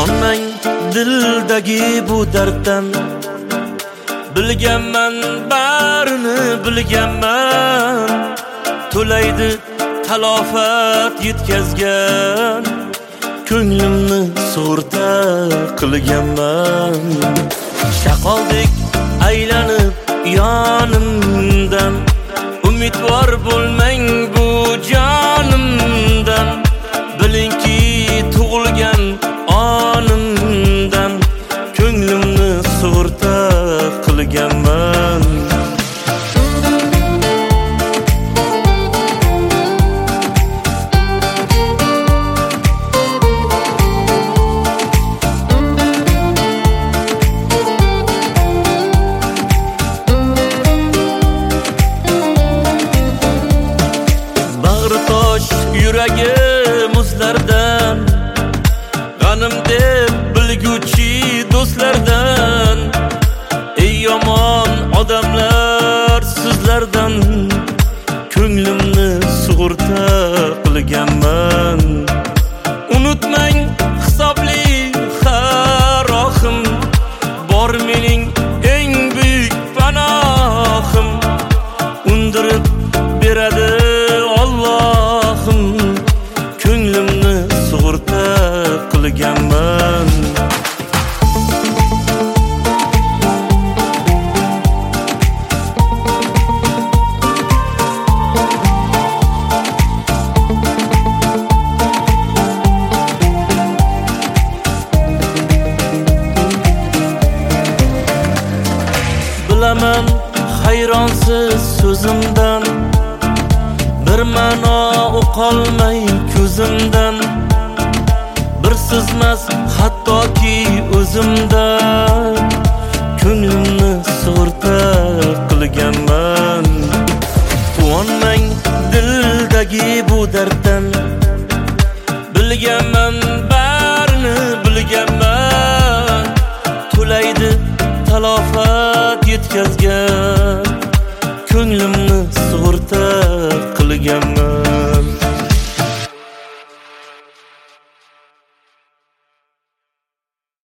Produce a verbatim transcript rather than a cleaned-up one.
Quvonmang dildagi bu darddan, bilganman barini bilganman. To'laydi talofat yetkazgan, ko'nglimni sug'urta qilganman. Shaqoldek aylanib yonimdan, umidvor bo'lmang bu jonimdan. Bilingki tug'ilgan onimdan, ko'nglimni sug'urta qilganman. Yuragi muzlardan, g'anim deb bilguchi do'stlardan, ey yomon odamlar sizlardan, ko'nglimni sug'urta qilganman. Unutmang hisobli harohim, bor mening eng buyuk panohim. Undirib beradi Allohim, ko'nglimni sug'urta qilganman. Bilaman hayronsiz so'zimdan, bir ma'no uqolmay ko'zimdan. Bir sizmas hattoki o'zimdan, ko'nglimni sug'urta qilganman. Quvonmang dildagi bu darddan, bilganman barini bilganman. To'laydi talofat yetkazgan, ko'nglimni sug'urta qilganman.